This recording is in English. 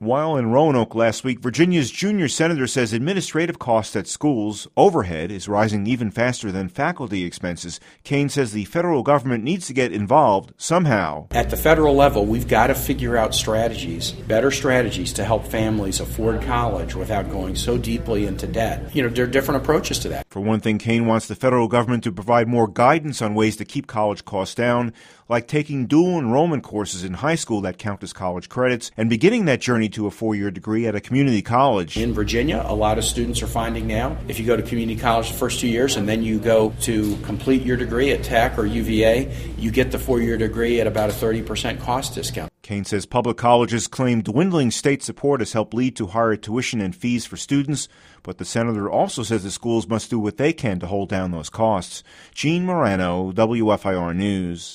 While in Roanoke last week, Virginia's junior senator says administrative costs at schools, overhead, is rising even faster than faculty expenses. Kane says the federal government needs to get involved somehow. At the federal level, we've got to figure out strategies, better strategies to help families afford college without going so deeply into debt. There are different approaches to that. For one thing, Kane wants the federal government to provide more guidance on ways to keep college costs down, like taking dual enrollment courses in high school that count as college credits and beginning that journey to a four-year degree at a community college. In Virginia, a lot of students are finding now, if you go to community college the first 2 years and then you go to complete your degree at Tech or UVA, you get the four-year degree at about a 30% cost discount. Kane says public colleges claim dwindling state support has helped lead to higher tuition and fees for students, but the senator also says the schools must do what they can to hold down those costs. Gene Morano, WFIR News.